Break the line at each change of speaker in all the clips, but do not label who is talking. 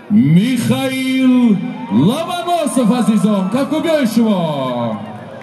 میخائیل لومانوسوف عزیزان، کپکوبیای شما.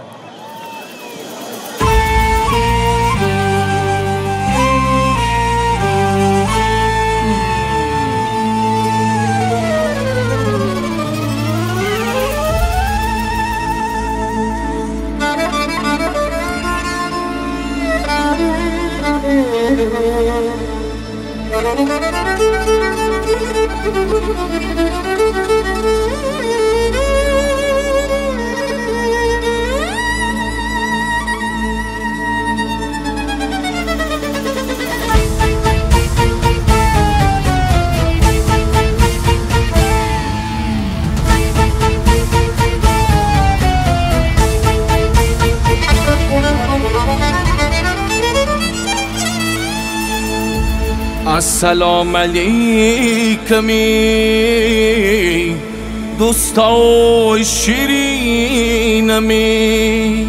السلام علیکمی دوستای شیرینمی،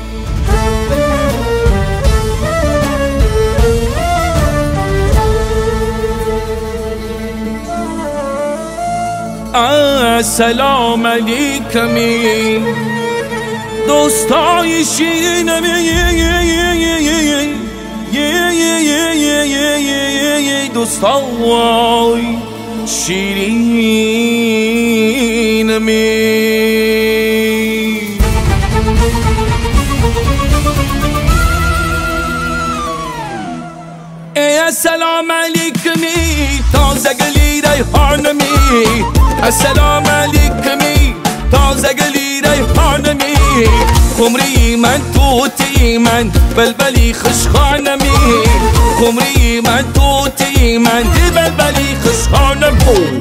السلام علیکمی دوستای شیرینمی، دوستای شیرینمی. السلام علیکمی تازه گلی ریحانمی، السلام علیکمی تازه گلی ریحانمی، خمری من توتی من بلبلی خوشخانمی، خمری من توتی من بلبلی خوشخانم.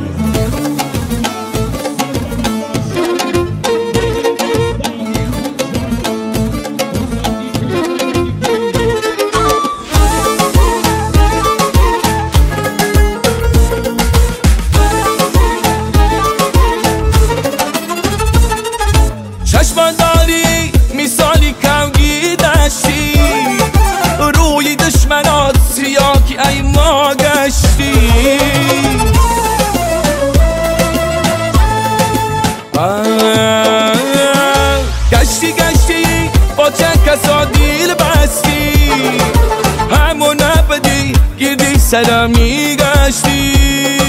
چشمانداری مثالی کمگی داشتی، روی دشمنات سیاکی ای ما گشتی، گشتی گشتی با چند کسا دیل بستی، همون نبدی گردی سرامی گشتی.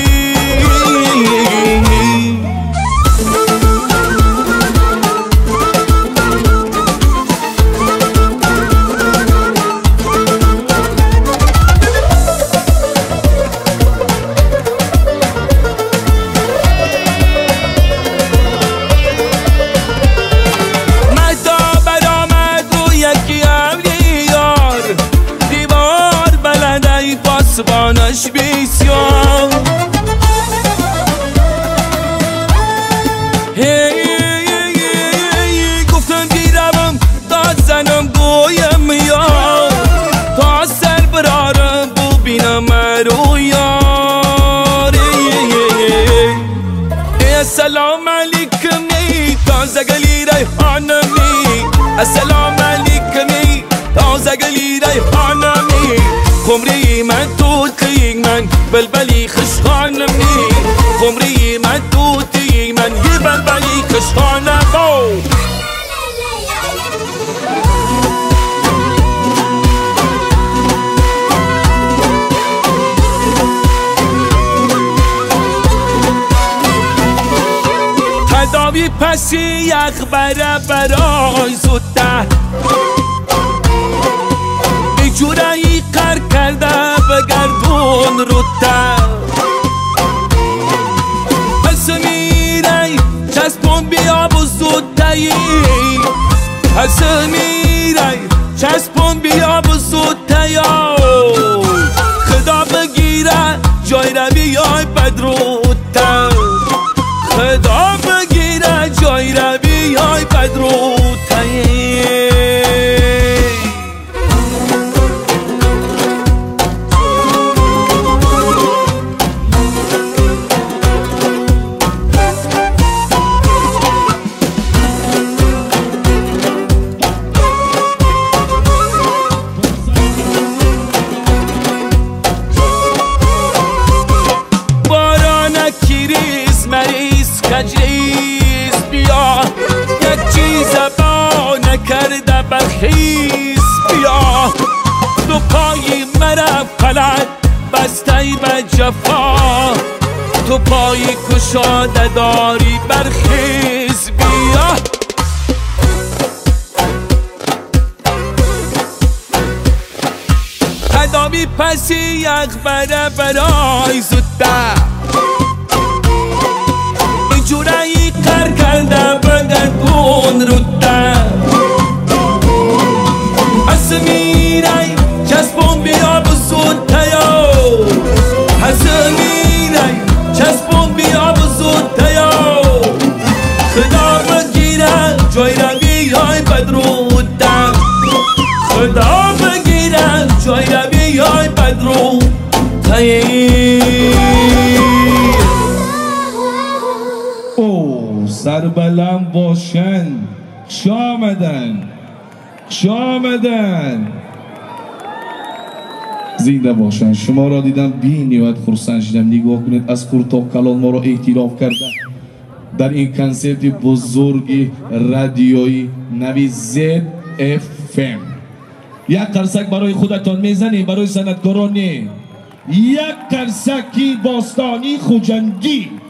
پاسبانش بسیار گفتم بیرم داد زنم گویم یار، تا سر برارم ببینم مرو یار. السلام علیکمی تازه گلی ریحانمی، السلام علیکمی تازه گلی ریحانمی، خمری من توتی من بلبلی خوشخانمی، خمری من توتی من یه بلبلی خوشخانم. تداوی پسی یخ بره برای زوده، جورایی قر کرده بگردون روده، پس میری چسبون بیا بزودهی، پس میری چسبون بیا بزودهی، خدا بگیره جای رو بیای بدروده، خدا بگیره جای رو بیای بدروده. غلط بسته به جفا، تو پای کشاده داری برخیز بیا. قدامی پسی یک بره برای زودتر، اینجوره ای قر کرده بگردون رودتر، از میره چسبون بیا بزودتر، از میره چسبون بیا بزودتر، خدا بگیره جای را بیای بدرودتر، خدا بگیره جای را بیای بدرودتر.
او سربلند باشن، شامدن زنده باشن. شما را دیدم بی نیت خرسند شدم. نگاه کنید از کور تا کلان ما را اعتراف کرده در این کنسرت بزرگ رادیویی نوی ZFM. یک قرصک برای خودتان میزنیم، برای صنعتکاران یک قرصکی باستانی خوجندی.